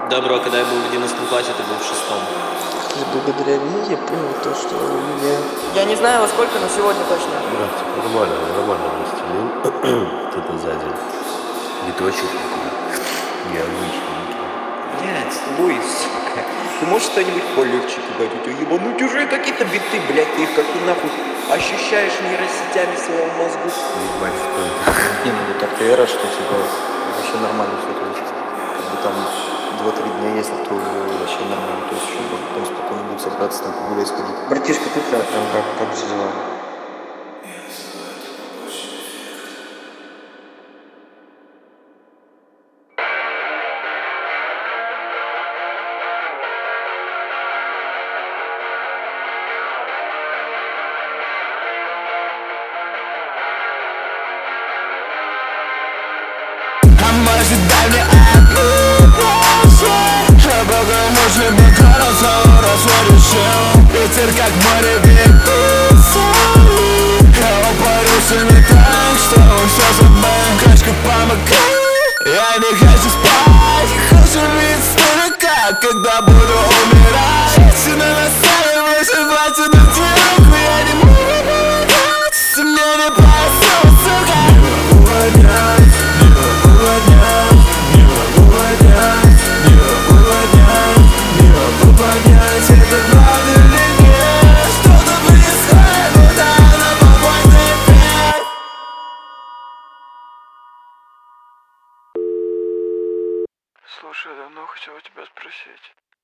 Да, бро, когда я был в 11 классе, ты был в 6. Благодаря Лиге я понял то, что у меня... Я не знаю во сколько, но сегодня точно. Братик, нормально расстелил. Что-то сзади. Биточек такой. Необычненький. Блядь, Луис, сука. Ты можешь что-нибудь полегче говорить? Ебануть уже какие-то биты, блядь, ты их как ты нахуй ощущаешь нейросетями своего мозгу. Ебать, что это? Не, ну так-то я рад, что типа вообще нормально все это учится. Как бы там 2-3 дня есть, то вообще нормально. То есть еще можно потом спокойно будет собраться, там погулять сходить. Братишка, ты там как все дела? Ожидание от а пока мысли мне кажется, разводящим. Ветер как море веется. Я упорюсь не так, что все забыл. Качка помогает. Я не хочу спать, хочу видеть старика, когда буду умирать. Сюда настраивай, выживать на телку. Я не могу помогать, если мне не просил, сука. Не могу поднять, не могу поднять, не могу поднять, не могу поднять, не могу поднять. Это правда или нет? Что-то происходит, куда она попасть опять. Слушай, я давно хотел у тебя спросить.